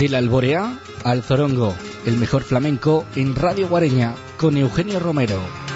Del Alborea al Zorongo, el mejor flamenco en Radio Guareña, con Eugenio Romero.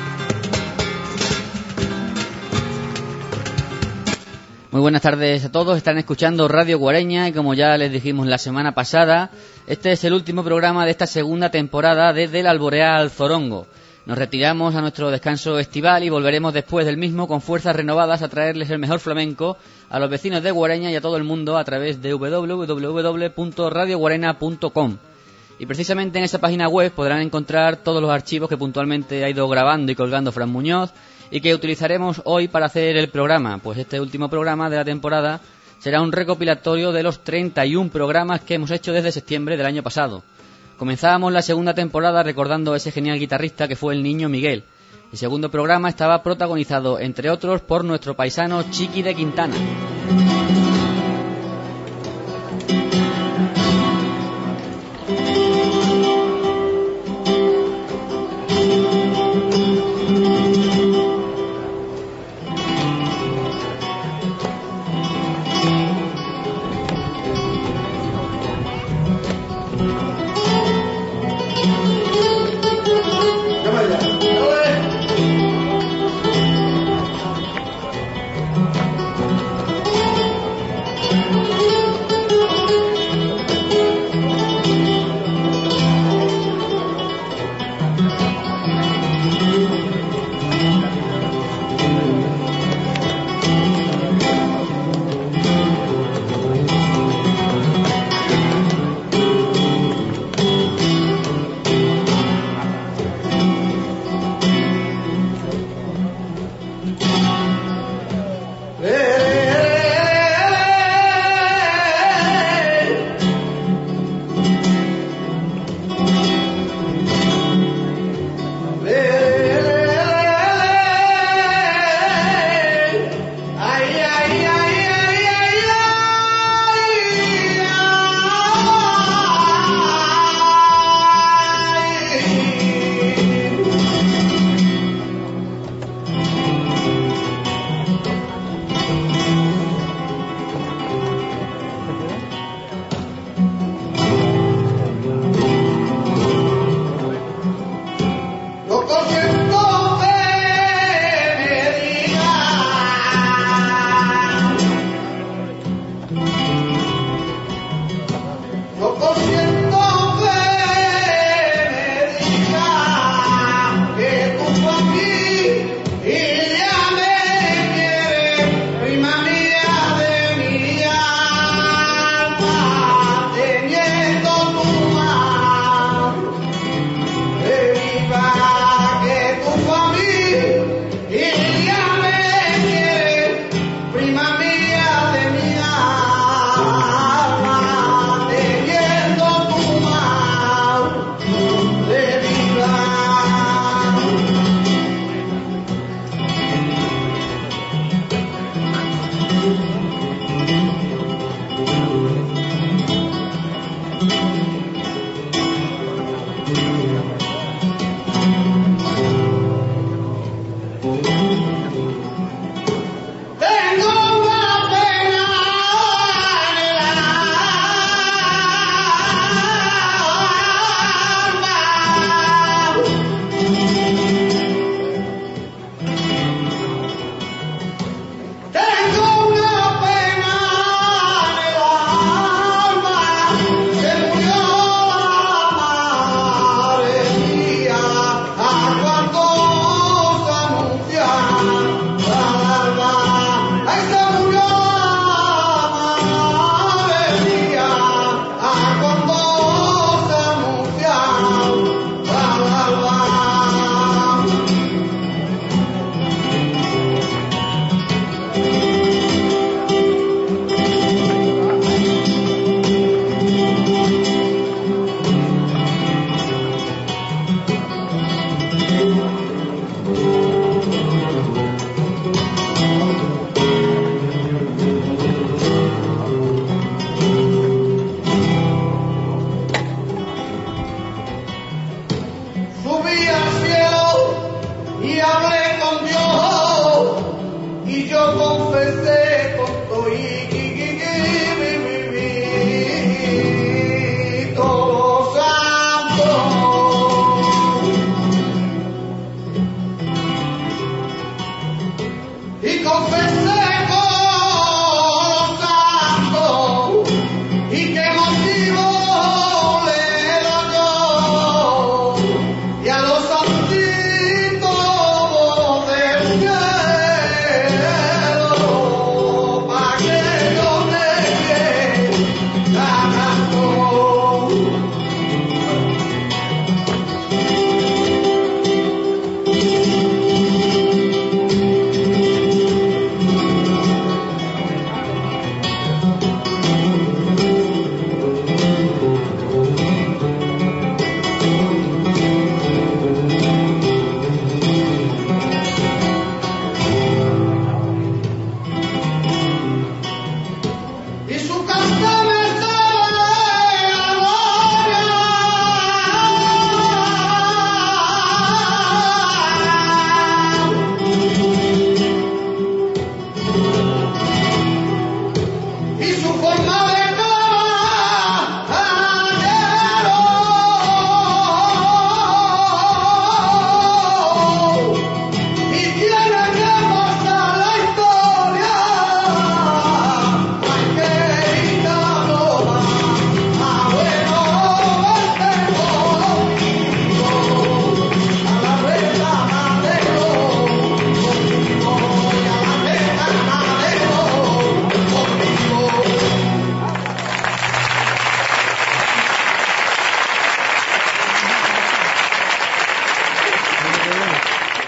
Muy buenas tardes a todos, están escuchando Radio Guareña y como ya les dijimos la semana pasada, este es el último programa de esta segunda temporada de Del Alborea al Zorongo. Nos retiramos a nuestro descanso estival y volveremos después del mismo con fuerzas renovadas a traerles el mejor flamenco a los vecinos de Guareña y a todo el mundo a través de www.radioguarena.com. Y precisamente en esa página web podrán encontrar todos los archivos que puntualmente ha ido grabando y colgando Fran Muñoz y que utilizaremos hoy para hacer el programa, pues este último programa de la temporada será un recopilatorio de los 31 programas que hemos hecho desde septiembre del año pasado. Comenzábamos la segunda temporada recordando a ese genial guitarrista que fue el Niño Miguel. El segundo programa estaba protagonizado, entre otros, por nuestro paisano Chiqui de Quintana.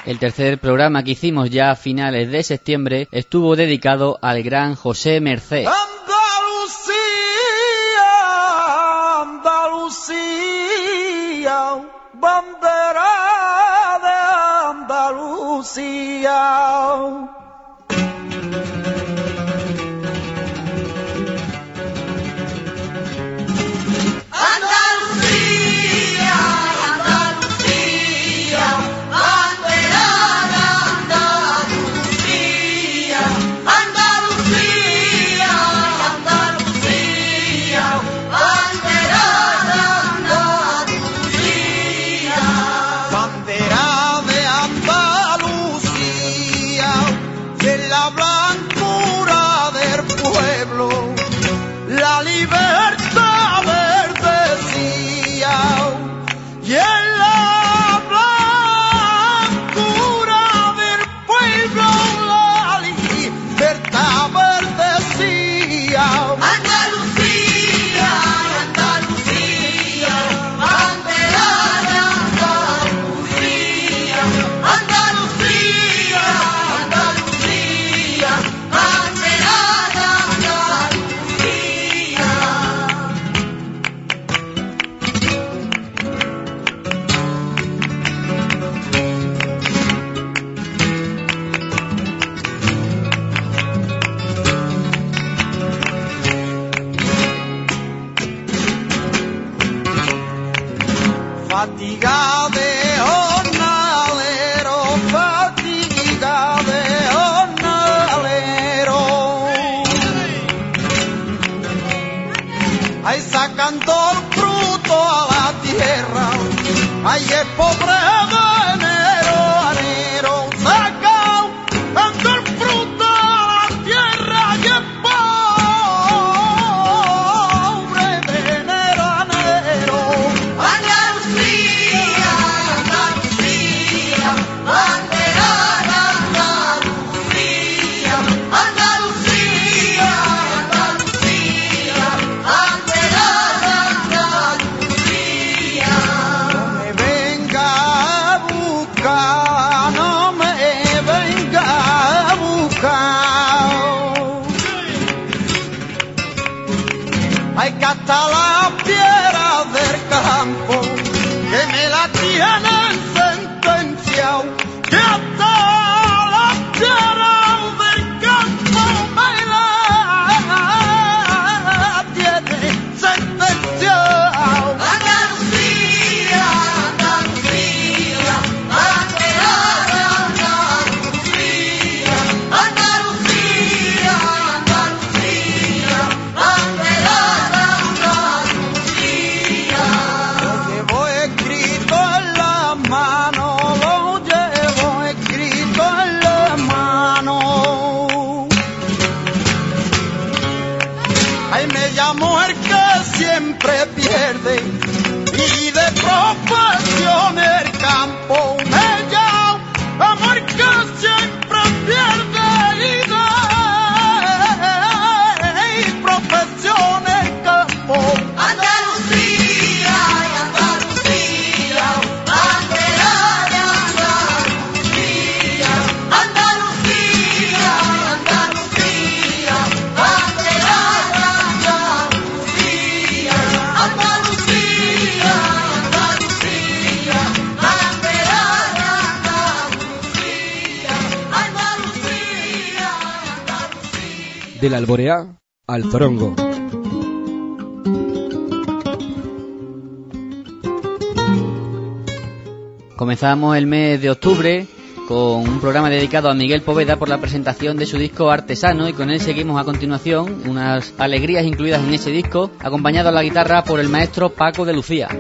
El tercer programa que hicimos ya a finales de septiembre estuvo dedicado al gran José Mercé. Andalucía, bandera de Andalucía. Fatiga de jornalero, fatiga de jornalero. Ahí sacando el fruto a la tierra, ahí es pobre de enero a enero. Sacando el fruto a la tierra, ahí es pobre de enero a enero. Hasta la piedra del campo que me la tienen sentenciado, que hasta la piedra del campo me la tienen sentenciado. Andalucía, Andalucía, bandera de Andalucía, Andalucía, Andalucía, bandera. Siempre pierde y de profesión el campo me llama, amor que siempre pierde y de profesión el campo. Andalucía, Andalucía, bandera de Andalucía, Andalucía, Andalucía, bandera de Andalucía. Andalucía, Andalucía, bandera de Andalucía, Andalucía, Andalucía. Del Alboreá al Zorongo. Comenzamos el mes de octubre con un programa dedicado a Miguel Poveda por la presentación de su disco Artesano, y con él seguimos a continuación, unas alegrías incluidas en ese disco, acompañado a la guitarra por el maestro Paco de Lucía.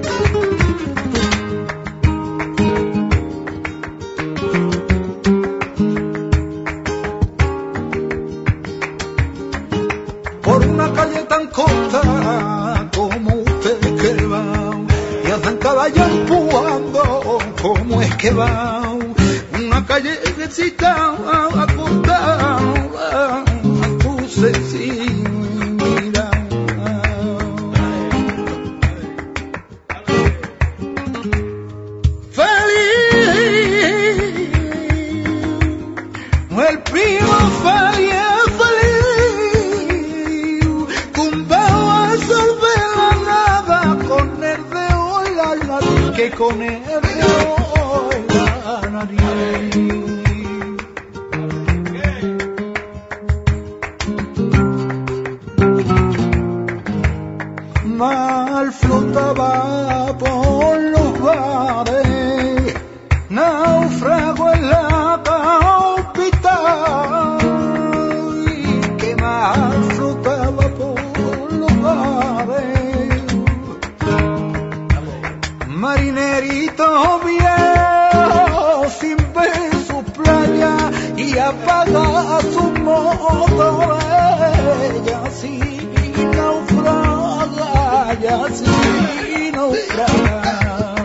Por una calle tan corta como usted que va, y hacen caballo empujando como es que va. Una callecita acostada, puse sin mirar. Feliz apaga sus motores, y así naufraga, y así naufraga.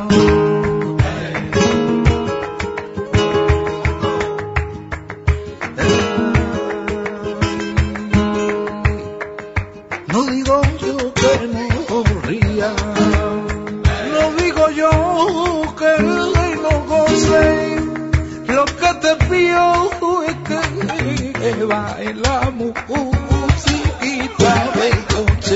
No digo yo que no ría, no digo yo que no goce, lo que te pido es que bailamos musiquita de coche.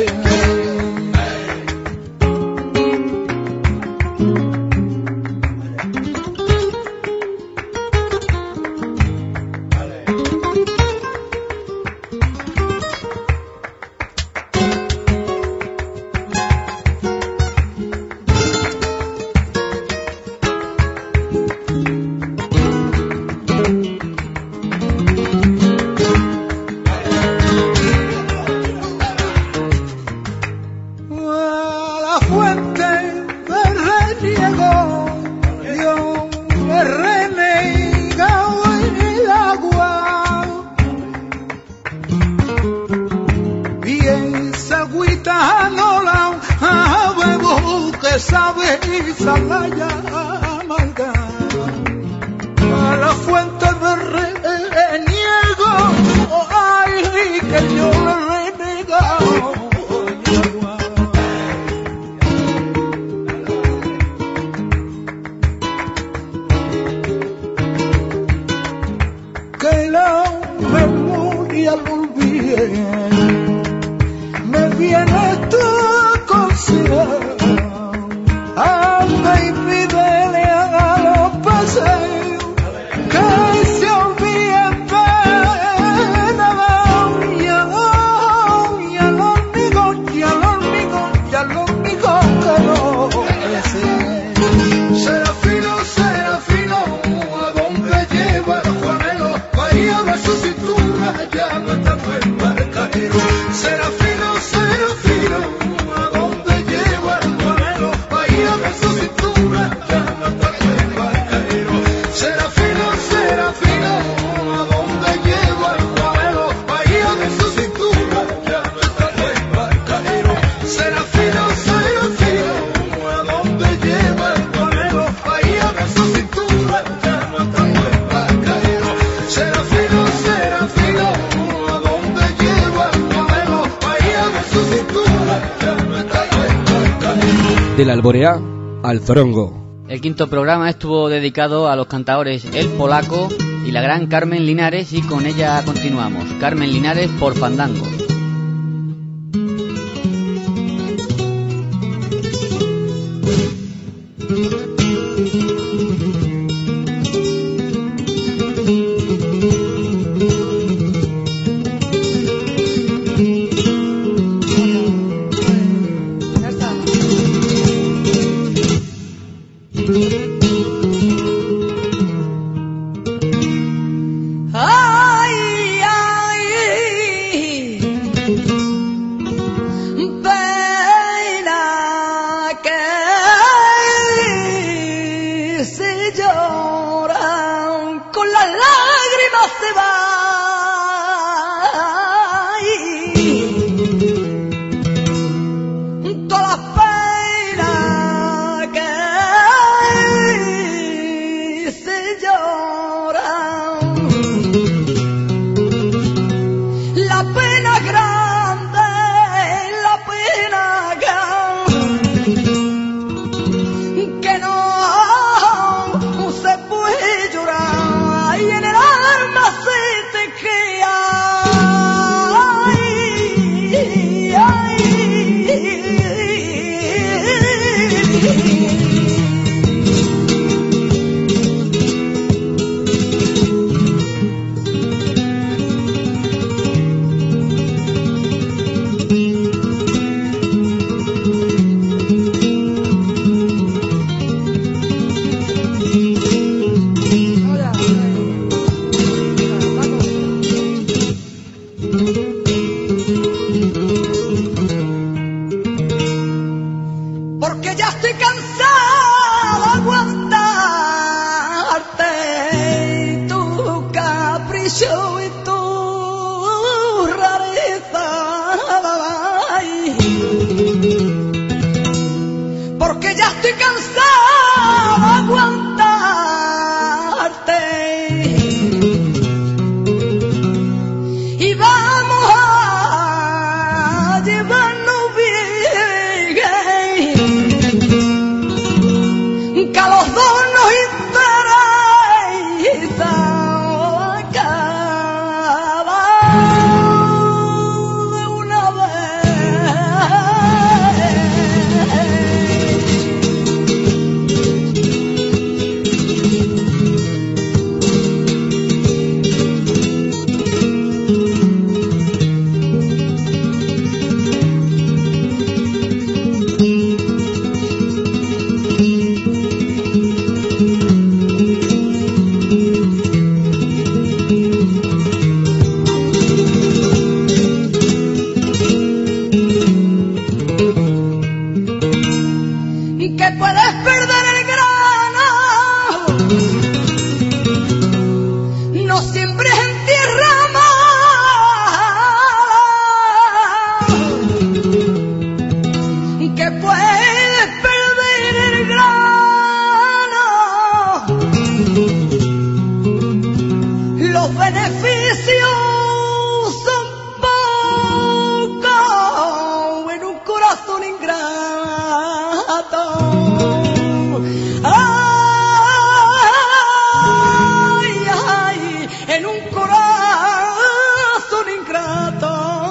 Del Alboreá al Zorongo. El quinto programa estuvo dedicado a los cantaores El Polaco y la gran Carmen Linares, y con ella continuamos. Carmen Linares por Fandango. capricho y tu rareza, porque ya estoy cansada de aguantarte y vamos a llevarnos bien, que a los dos nos interesa acabar de una que puedes perder el grano, no siempre es en tierra mala, que puedes perder el grano, los beneficios son pocos en un corazón ingrato. Ay, ay, en un corazón ingrato.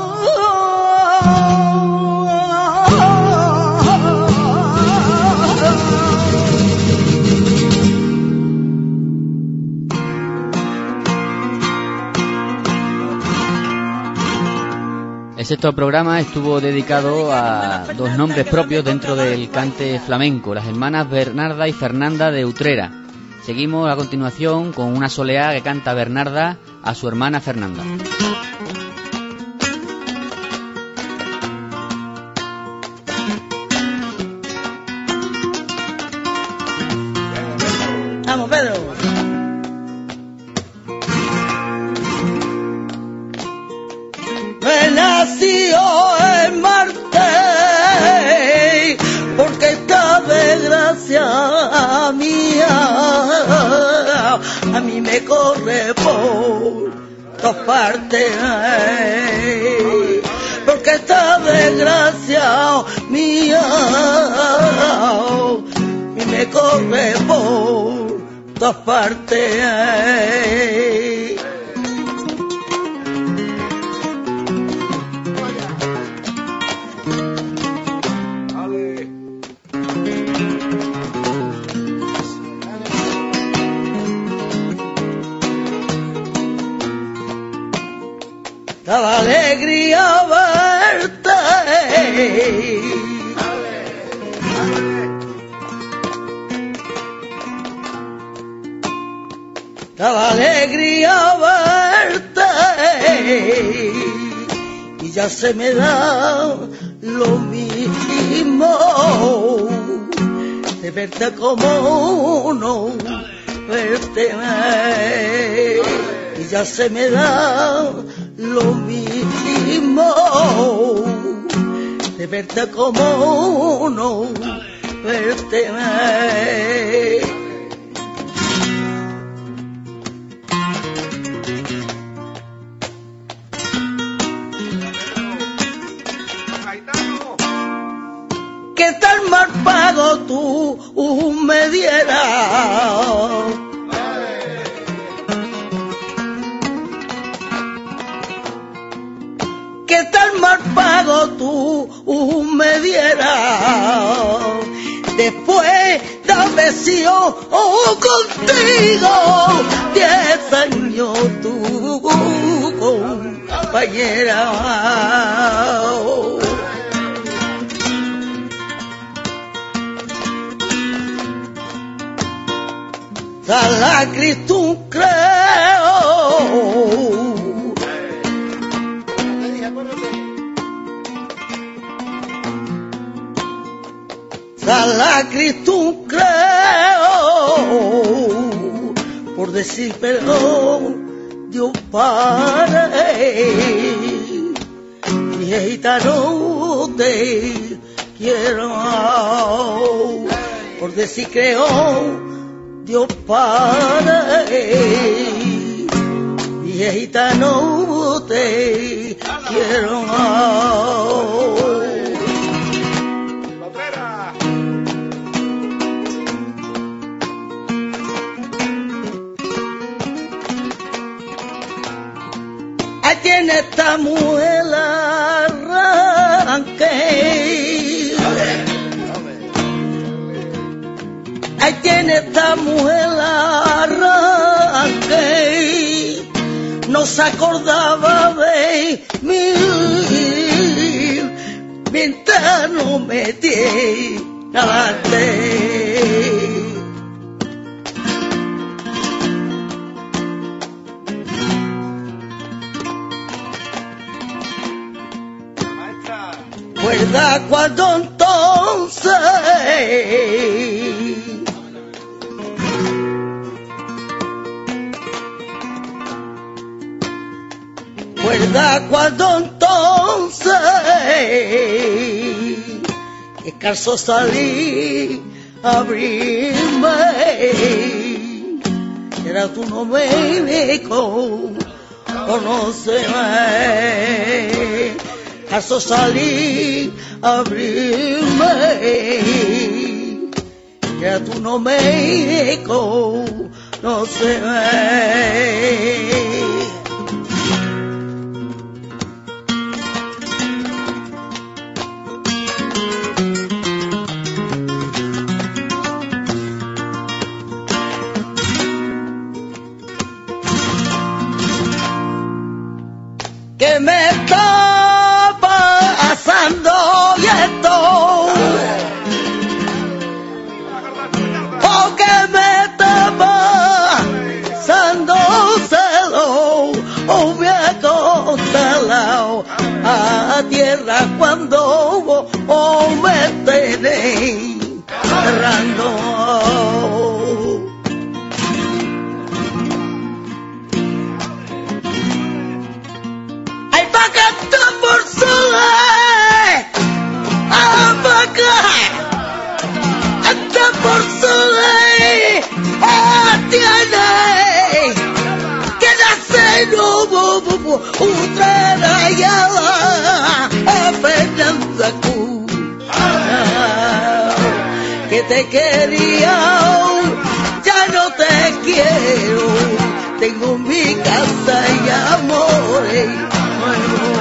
El sexto programa estuvo dedicado a dos nombres propios dentro del cante flamenco, las hermanas Bernarda y Fernanda de Utrera. Seguimos a continuación con una soleá que canta Bernarda a su hermana Fernanda. Vamos, Pedro. Me nació en Marte porque esta desgracia mía a mí me corre por todas partes, porque esta desgracia mía a mí me corre por todas partes. Daba alegría verte, daba alegría verte, y ya se me da lo mismo de verte como no verte, y ya se me da lo mismo de verte como no verte. Que tal mal pago tú me dieras, que tal mal pago tú me dieras, después de haber sido contigo 10 años tu compañera. A la Cristo creo, a la Cristo creo, por decir perdón Dios Padre, mi gitano te quiero, por decir creo, Dios Padre, mi gitano te quiero. Ahí tiene esta muela arranque. Ahí tiene esta muela arranque. No se acordaba de mí mientras no metí adelante. ¿Recuerda cuando entonces que calzó salí a abrirme? Era tu nombre, conóceme. Calzó salí a abrirme. Era tu nombre, conóceme. Que me está pasando y esto, o que me está pasando celo, o me ha acostalado a tierra cuando me tenéis cerrando. Por sola, hasta por sola, tiene que nacer otra rayada a Fernanda Cruz, que te quería, ya no te quiero, tengo mi casa y amores nuevos.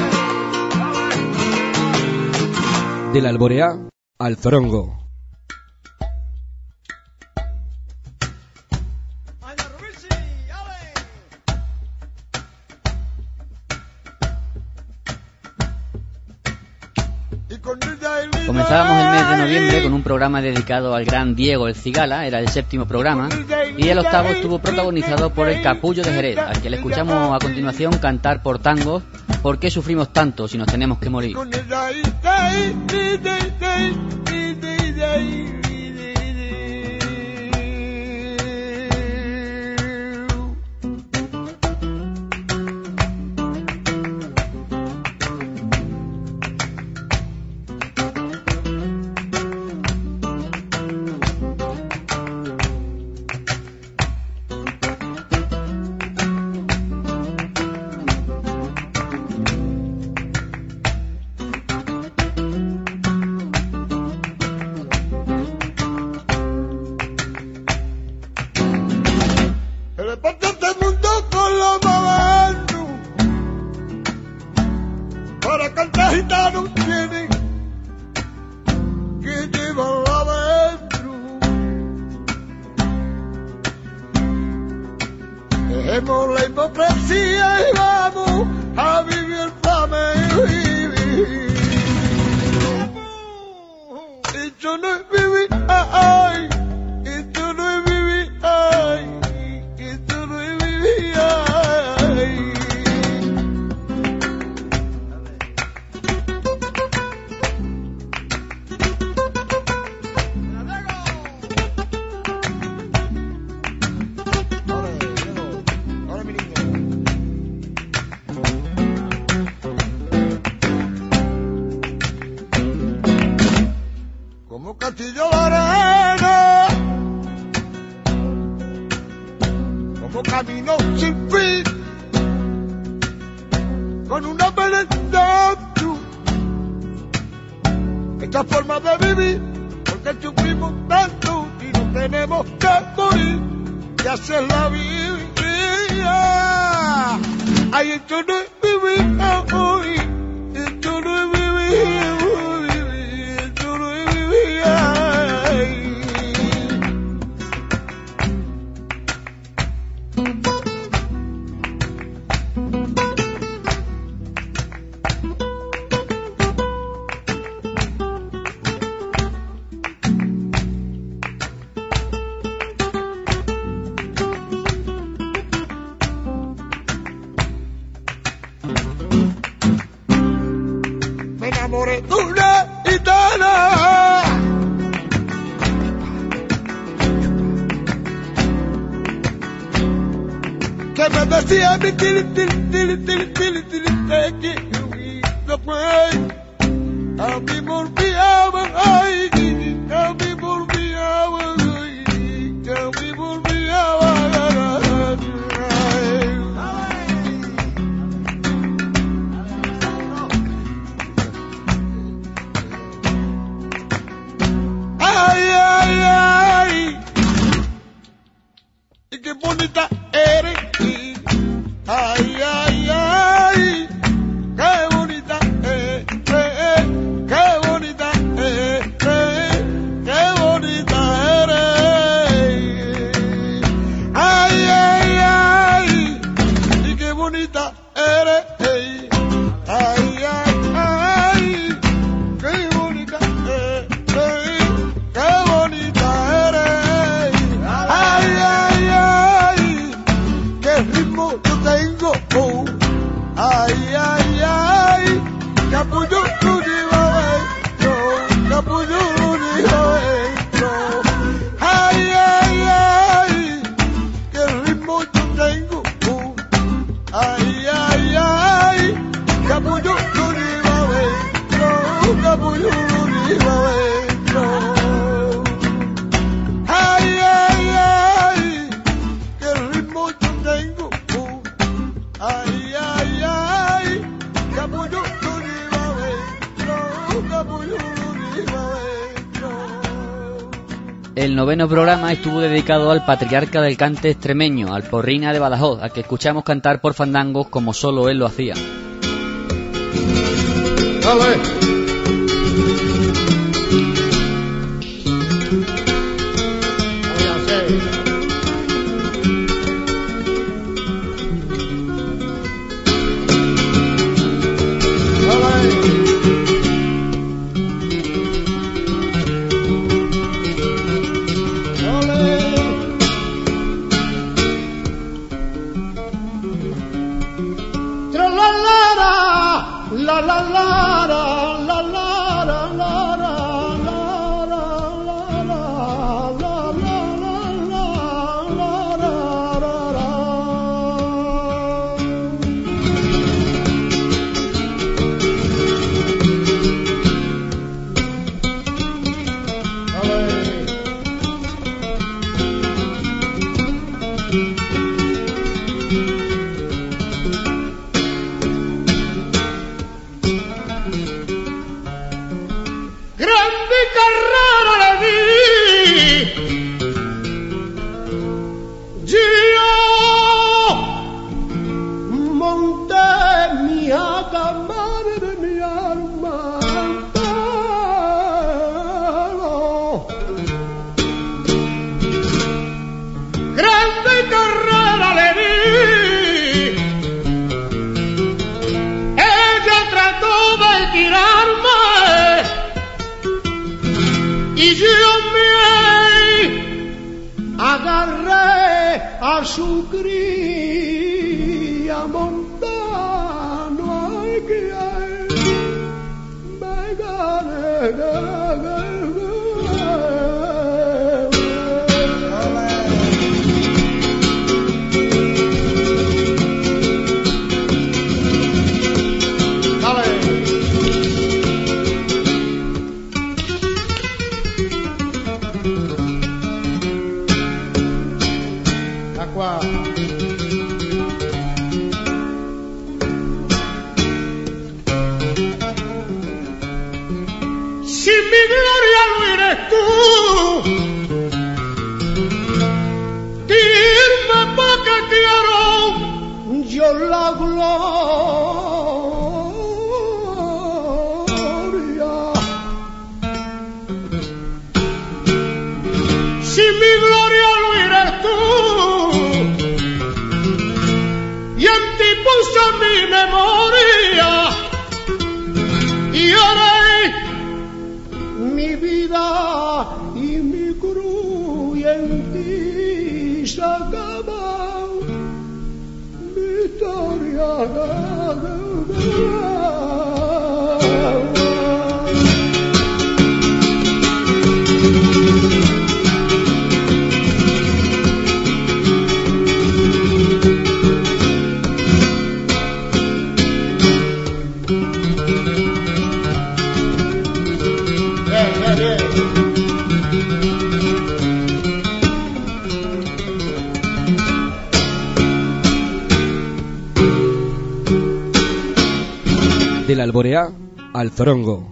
Del Alboreá al Zorongo. Comenzábamos el mes de noviembre con un programa dedicado al gran Diego el Cigala, era el 7º programa, y el 8º estuvo protagonizado por el Capullo de Jerez, al que le escuchamos a continuación cantar por tangos ¿Por qué sufrimos tanto si nos tenemos que morir? como camino sin fin, con una verdad. Esta forma de vivir, porque sufrimos tanto y no tenemos que morir, y hacer la vida. Ay, esto no es vivir hoy, esto no es vivir hoy, esto no es vivir. Me enamoré de una gitana que me decía mi tili te quiero y después a mí me olvidaba, ay, a mí me olvidaba, ay, a mí me olvidaba. Ay, ay, ay, y qué bonita eres. Ay, ay, ay, qué bonita eres, qué bonita eres, qué bonita eres. Ay, ay, ay, y qué bonita eres. Ay, ay, ay, qué bonita eres. Qué bonita eres, ay, ay, ay, qué ritmo yo tengo, oh. Ay, ay, ay, capullo universo, capullo universo, ay, ay, ay, qué ritmo yo tengo, oh. Ay, ay, ay, capullo universo, capullo universo. Ay, ay, ay, qué ritmo yo tengo. Ay, ay, ay, capullo universo, capullo universo. El noveno programa estuvo dedicado al patriarca del cante extremeño, al Porrina de Badajoz, al que escuchamos cantar por fandangos como solo él lo hacía. Dale. A su cría montano hay que Aqua. Si mi gloria no eres tú, dime pa' qué quiero yo la gloria. Si mi gloria no eres tú, y en ti puse mi memoria, y haré mi vida y mi cruz, y en ti se acaba mi historia. Del Alboreá al Zorongo.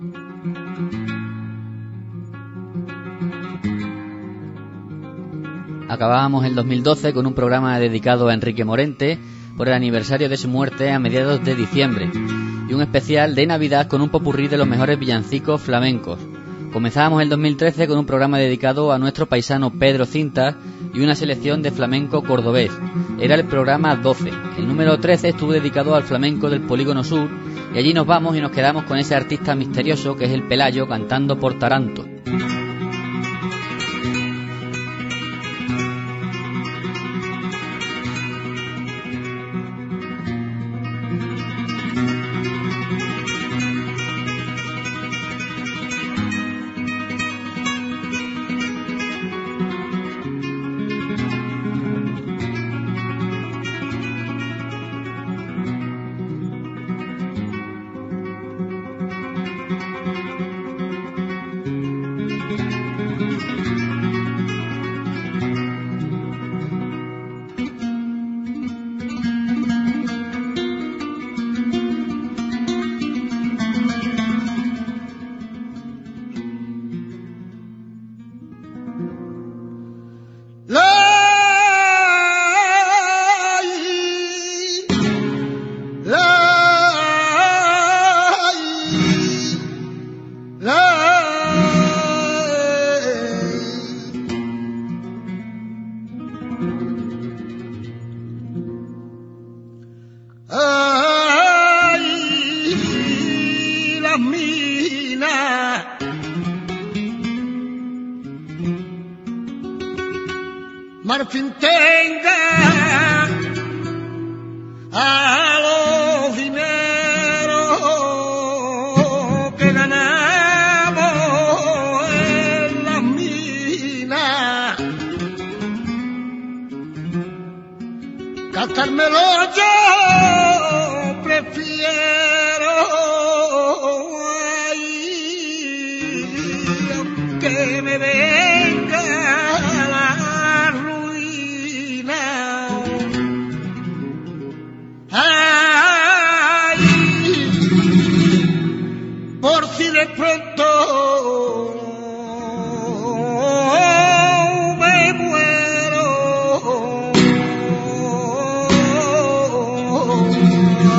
Acabábamos el 2012 con un programa dedicado a Enrique Morente por el aniversario de su muerte a mediados de diciembre y un especial de Navidad con un popurrí de los mejores villancicos flamencos. Comenzábamos el 2013 con un programa dedicado a nuestro paisano Pedro Cintas y una selección de flamenco cordobés. Era el programa 12. El número 13 estuvo dedicado al flamenco del Polígono Sur y allí nos vamos y nos quedamos con ese artista misterioso que es el Pelayo cantando por Taranto. Marfin tenga a los dineros que ganamos en las minas, gastármelo yo prefiero, aunque me venga la ruina. Ay, por si de pronto me muero.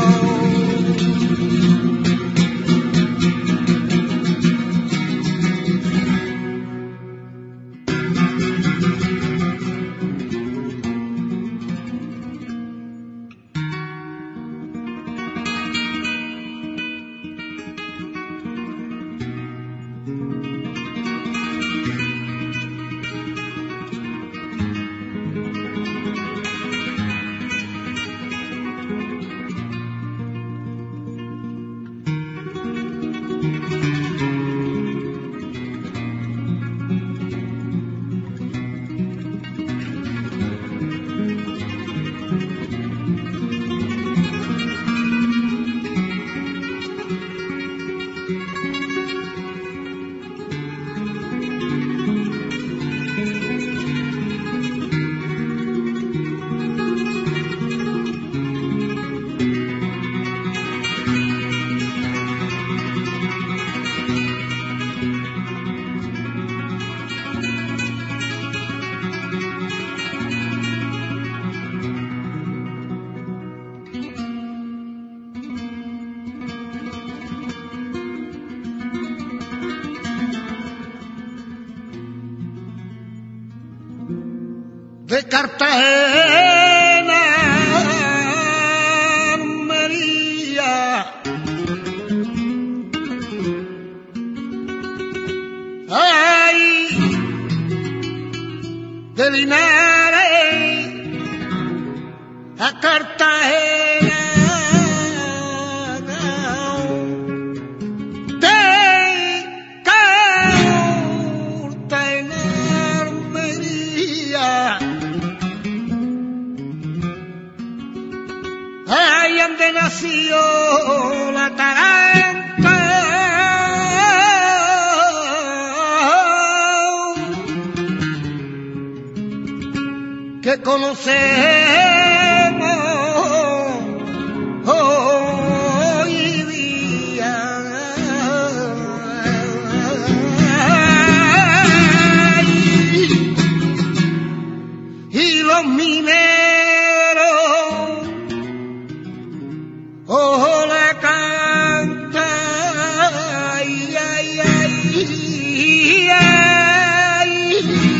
de Cartagena, Almería, ay, de Linares a Cartagena, de Cartagena, Almería, ay, donde nació la Taranta, que conocemos hoy día. Y los mineros la cantan. Ay, ay, ay, ay,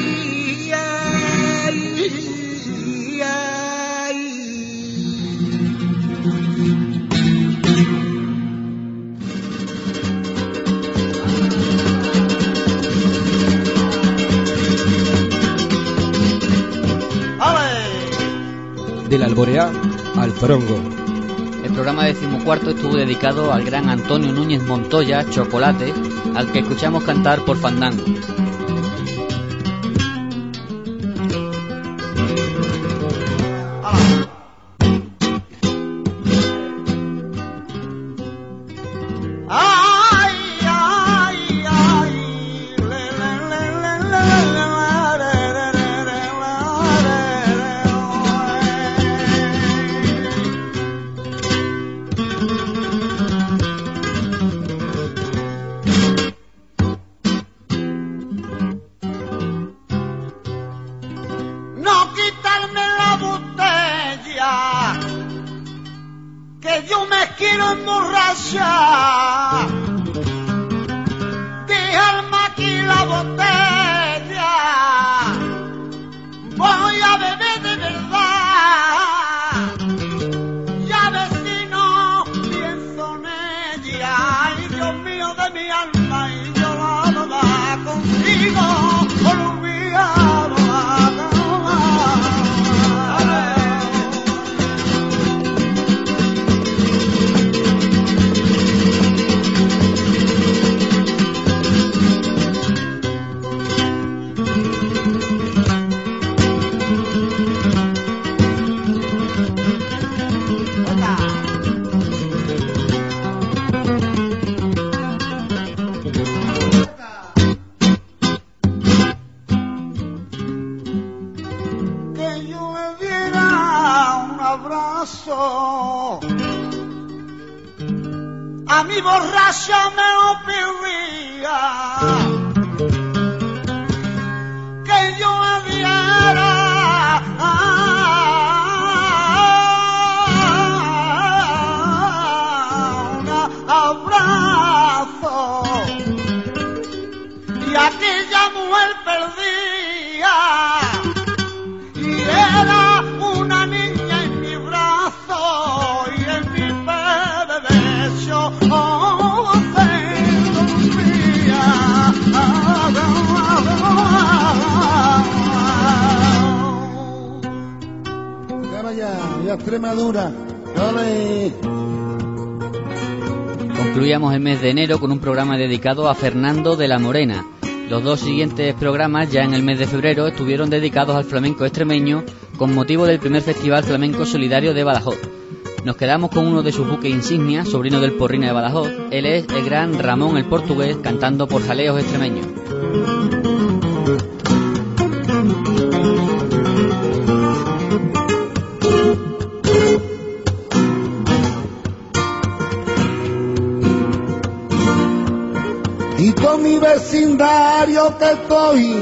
Del Alboreá al Zorongo. El programa 14 estuvo dedicado al gran Antonio Núñez Montoya, Chocolate, al que escuchamos cantar por fandango. A mi borracha me lo pedía, que yo le diera un abrazo, y aquella mujer perdía, y era una niña en mi brazo y en mi pecho. Ya Extremadura, dale. Concluíamos el mes de enero con un programa dedicado a Fernando de la Morena. Los dos siguientes programas, ya en el mes de febrero, estuvieron dedicados al flamenco extremeño con motivo del primer Festival Flamenco Solidario de Badajoz. Nos quedamos con uno de sus buques insignia, sobrino del Porrina de Badajoz. Él es el gran Ramón el Portugués, cantando por jaleos extremeños. Y con mi vecindario que estoy,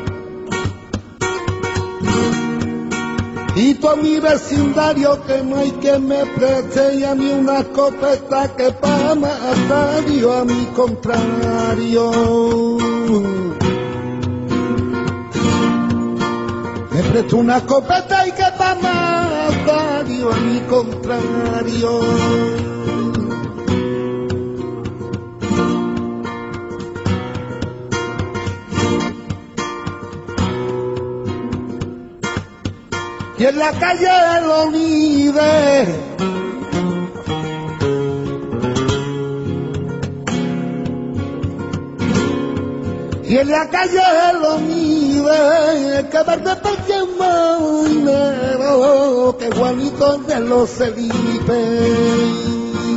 y con mi vecindario que no hay que me preste a mí una escopeta que para matar yo a mi contrario. Me presto una escopeta y que pa' matar yo a mi contrario. Y en la calle lo mide, y en la calle lo mide, que verde porque es marinero, que Juanito de los Felipe.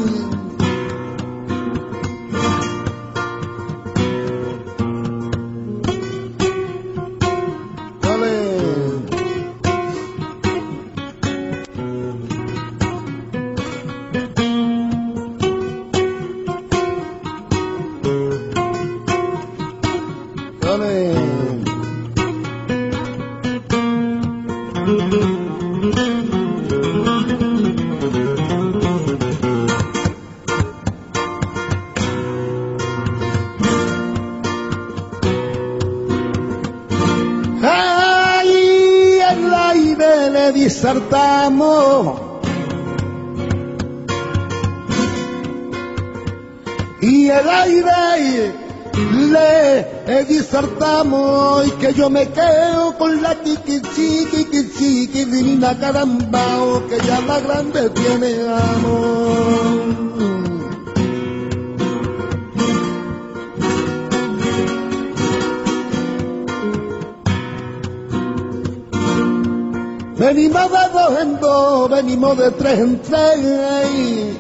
Saltamos y el aire le disertamos y que yo me quedo con la chiqui divina carambao, que ya la grande tiene amor. Venimos de dos en dos, venimos de tres en tres.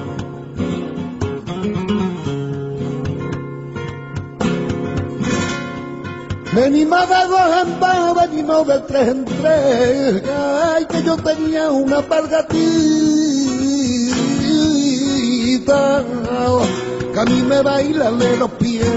Venimos de dos en dos, venimos de tres en tres. Ay, que yo tenía una pargatita, que a mí me bailan de los pies.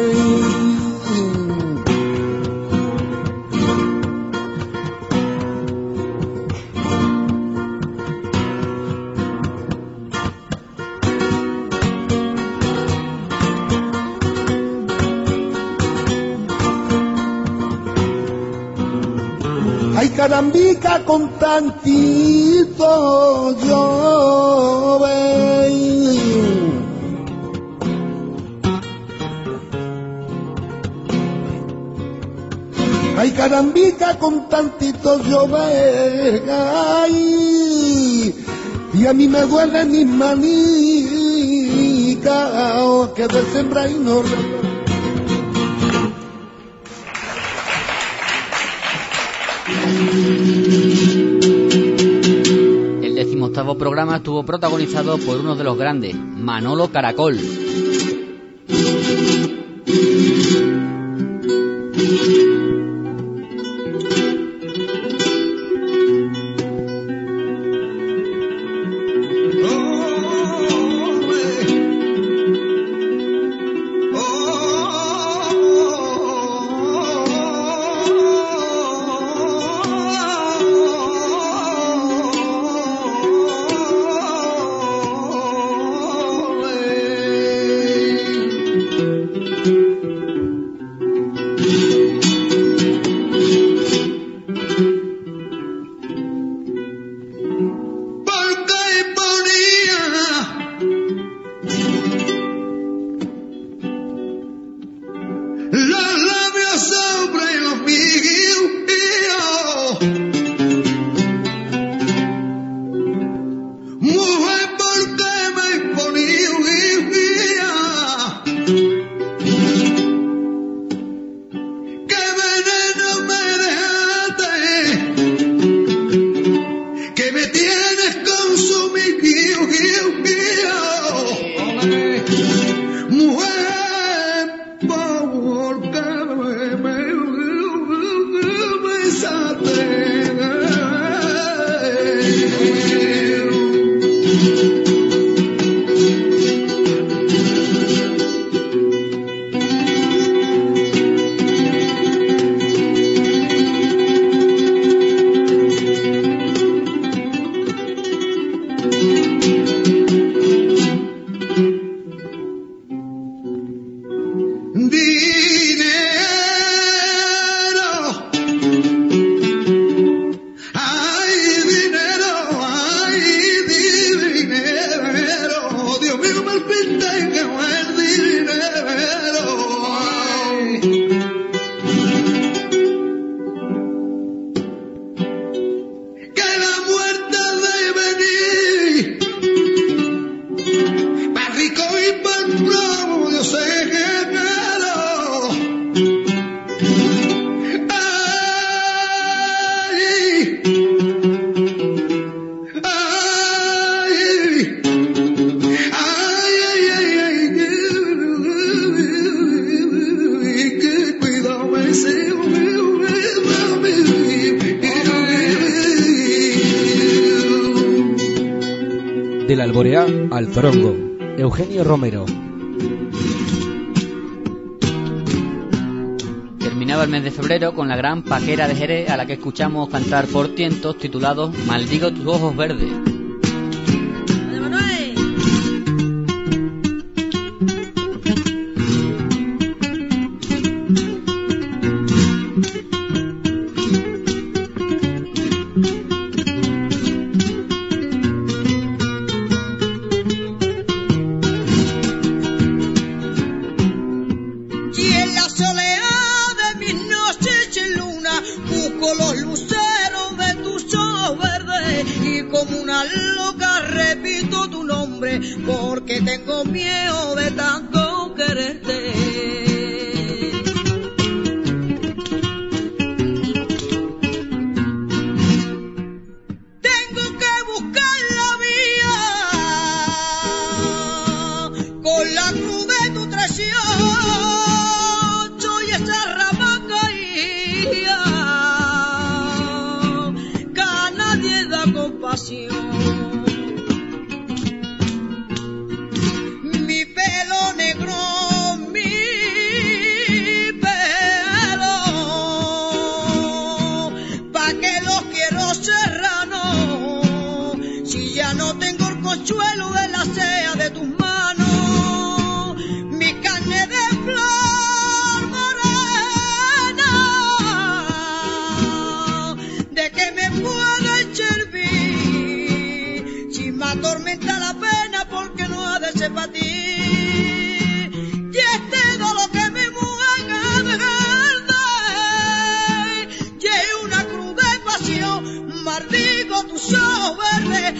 Ay, carambica con tantito yo ay, carambica con tantito yo ay, y a mí me duele mis manicas que de sembra y no. El 18º programa estuvo protagonizado por uno de los grandes, Manolo Caracol. Del Alboreá al Zorongo, Eugenio Romero. Terminaba el mes de febrero con la gran paquera de Jerez, a la que escuchamos cantar por tientos, titulados Maldigo tus ojos verdes. Porque tengo miedo de tanto quererte. Tengo que buscar la vía con la cruz de tu traición. Soy esa rama caída que a nadie da compasión. Consuelo de la sea de tus manos, mi carne de flor morena, de que me puede servir si me atormenta la pena porque no ha de ser para ti. Y este dolor que me mueve y es una cruz de pasión, maldigo tus ojos verdes.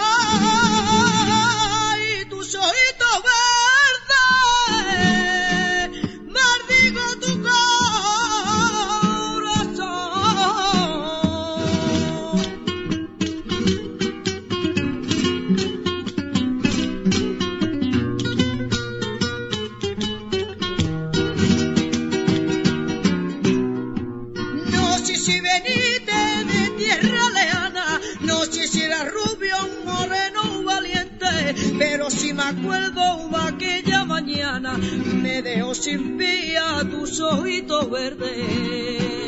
Pero si me acuerdo de aquella mañana, me dejó sin vía tus ojitos verdes.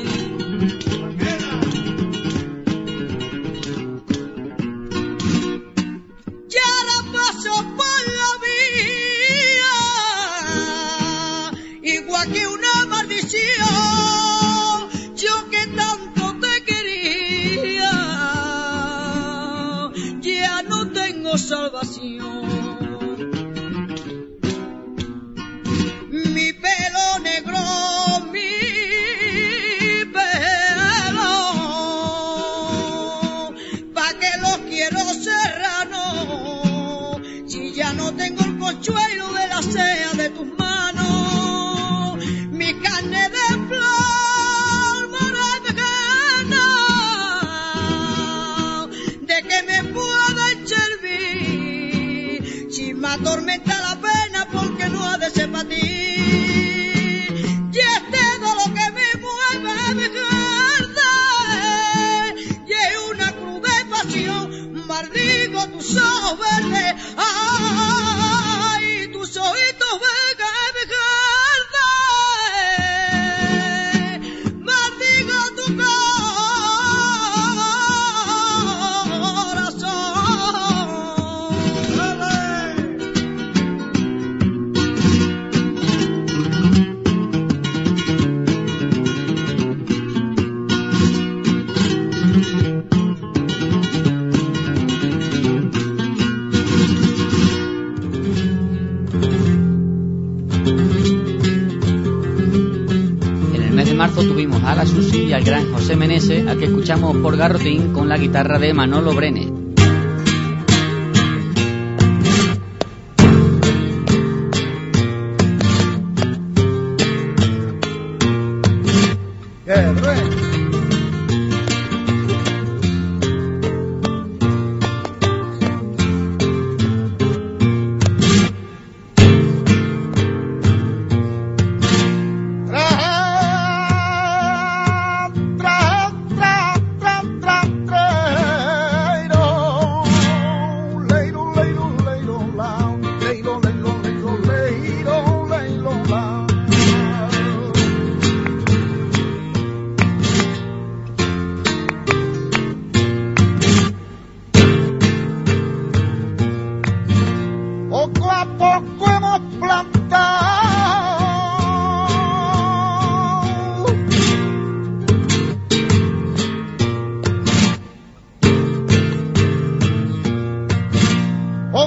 Ya la paso por la vía, igual que una maldición. Yo que tanto te quería, ya no tengo salvación. Mi pelo negro, mi pelo, pa' que lo quiero serrano, si ya no tengo el consuelo de la sea de tus manos, mi carne de flor morena, de que me puede servir si me atormenta la pena porque no ha de ser para ti. Maldigo tus ojos verdes, ay, tus ojitos verdes, maldigo tu marzo tuvimos a la Susi y al gran José Meneses, al que escuchamos por Garrotín con la guitarra de Manolo Brenes. Leiro,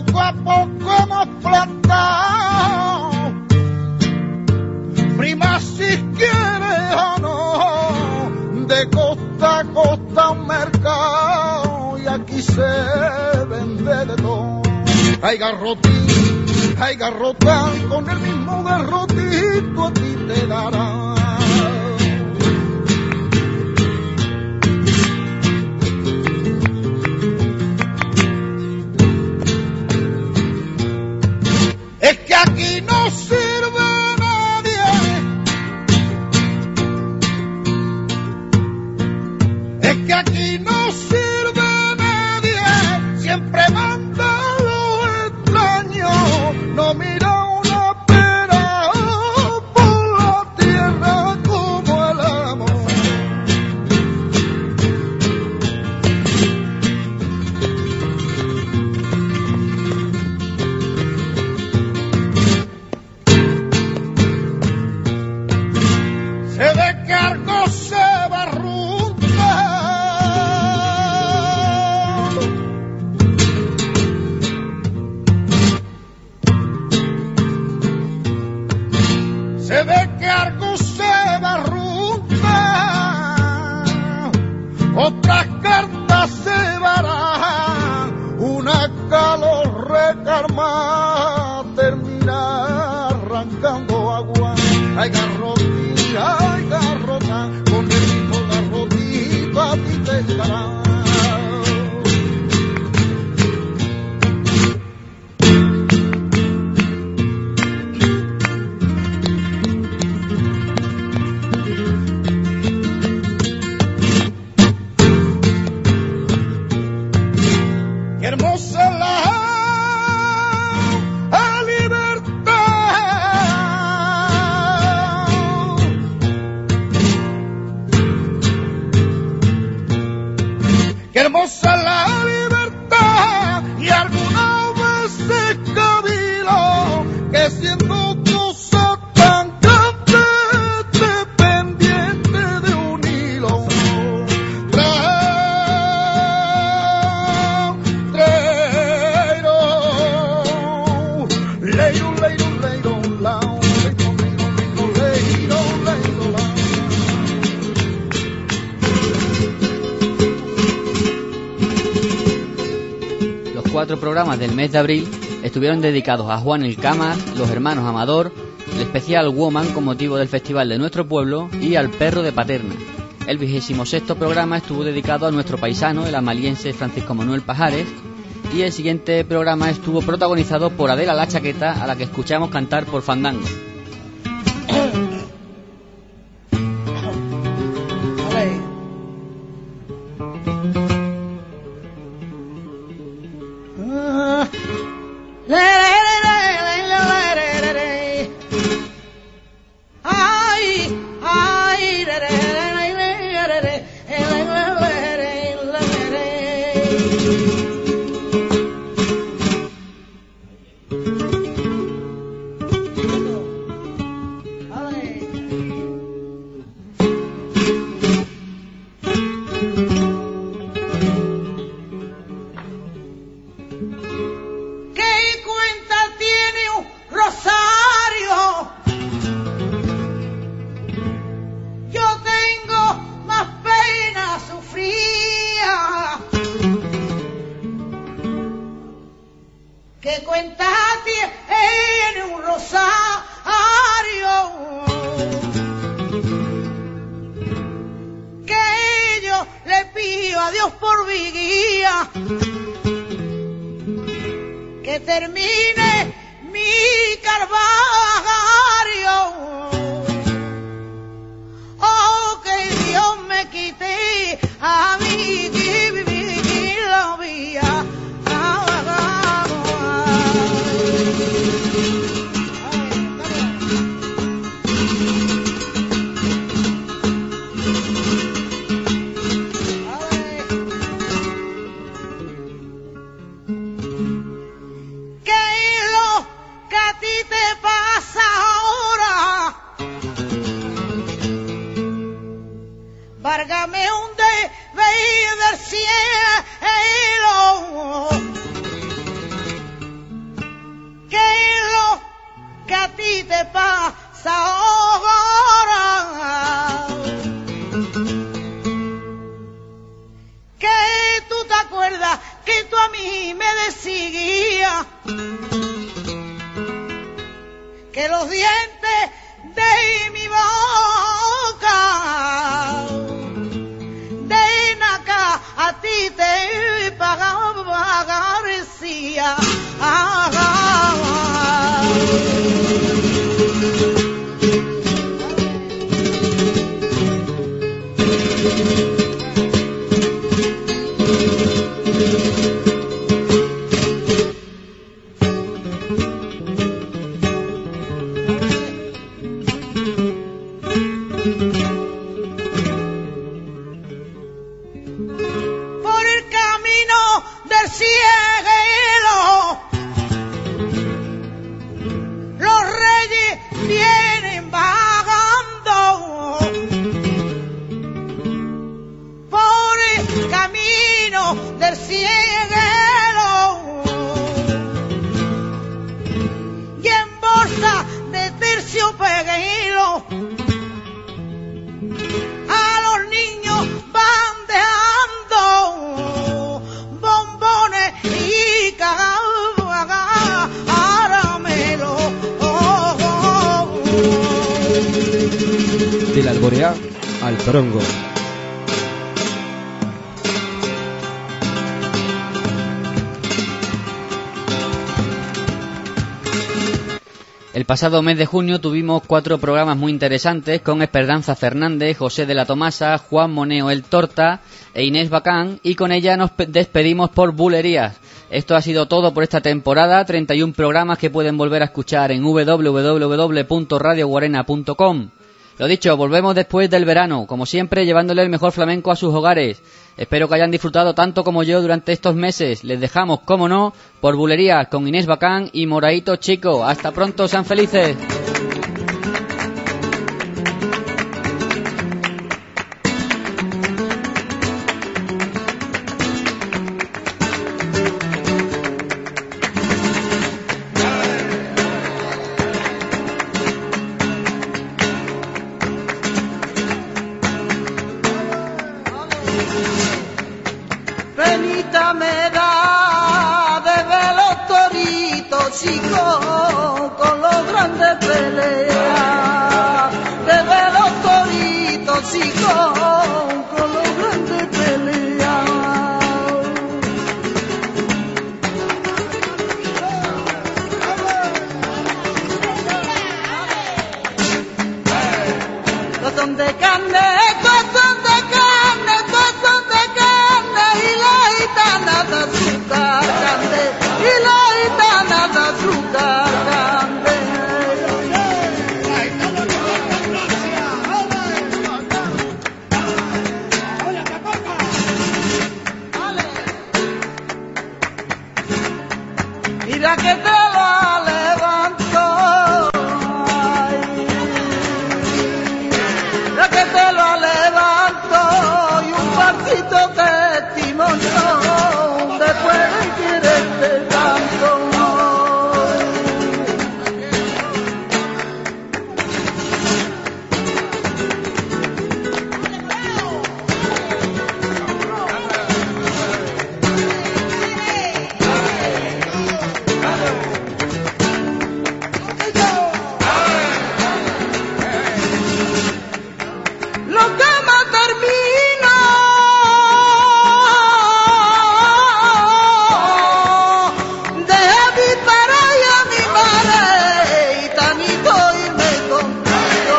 poco a poco hemos plantado, prima si quieres o no, de costa a costa un mercado y aquí se vende de todo. Hay garrota y con el mismo garrotito a ti te dará. Es que aquí no sirve nadie, es que aquí no sirve nadie, siempre manda lo extraño, no mira una pera por la tierra como el amor. Se ve que algo se va a arruntar, se ve que algo se va a arruntar, otras cartas se barajan, una calor recarmada termina arrancando agua. Hay garrota, con el mismo garrotito a ti te dará. Qué hermosa la libertad, qué hermosa la libertad, y algunas veces cabilo que siendo cosa tan grande dependiente de un hilo. Los 4 programas del mes de abril estuvieron dedicados a Juan el Camas, los hermanos Amador, el especial Woman con motivo del festival de nuestro pueblo y al perro de Paterna. El 26º programa estuvo dedicado a nuestro paisano, el amaliense Francisco Manuel Pajares, y el siguiente programa estuvo protagonizado por Adela la Chaqueta, a la que escuchamos cantar por Fandango. seguía que los dientes de mi boca de naca a ti te pagarecía. Por el camino del cielo los reyes vienen vagando. Por el camino del cielo y en bolsa de terciopelo a los niños van dejando bombones y caramelo. Del Alboreá al Zorongo. El pasado mes de junio tuvimos 4 programas muy interesantes con Esperanza Fernández, José de la Tomasa, Juan Moneo el Torta e Inés Bacán, y con ella nos despedimos por bulerías. Esto ha sido todo por esta temporada, 31 programas que pueden volver a escuchar en www.radioguarena.com. Lo dicho, volvemos después del verano, como siempre llevándole el mejor flamenco a sus hogares. Espero que hayan disfrutado tanto como yo durante estos meses. Les dejamos, como no, por bulerías con Inés Bacán y Moraito Chico. Hasta pronto, sean felices. Penita me da de ver los toritos chicos con los grandes peleas, de ver los toritos chicos con los grandes peleas. Costón de carne, costón de carne, costón de carne y la gitana de azúcar grande, y la gitana de azúcar grande. Mira que te la levanto, mira que te lo levanto y un pasito testimonio después de quererte tanto. Lo que más termino de evitar a mi madre y tanito irme contigo.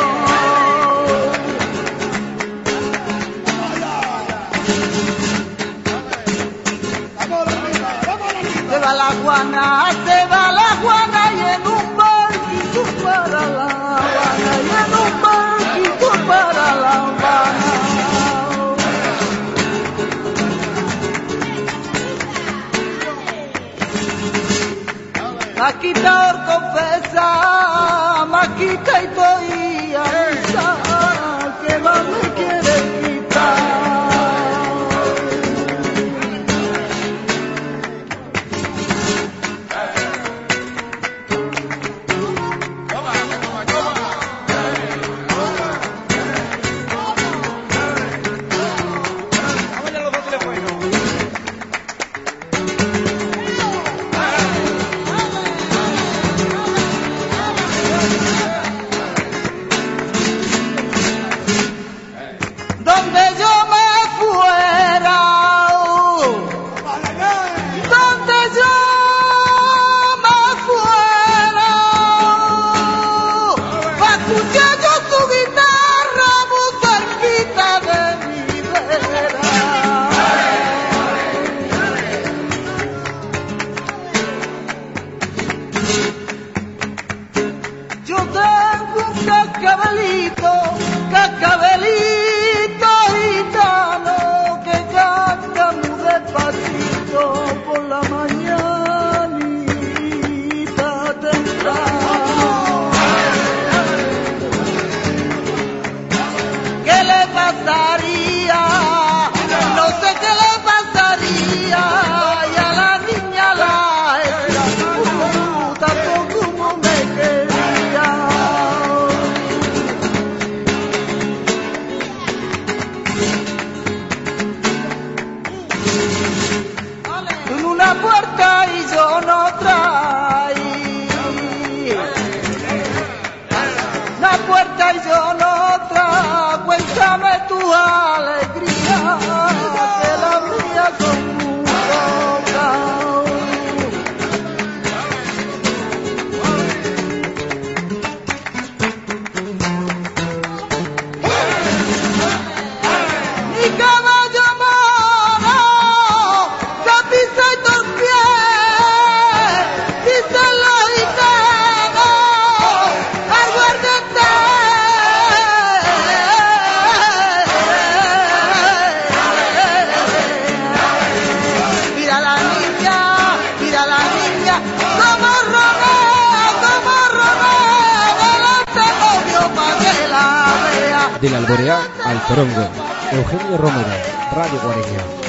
Se va la Juana y en un barquito para La Habana, y en un barquito para La Habana. Maquita or confesa, maquita y toía, que más me quiere quitar. puerta y yo no traí. La puerta y yo no traí. Cuéntame tu alegría, que la mía con Del Alboreá al Zorongo, Eugenio Romero, Radio Guareña.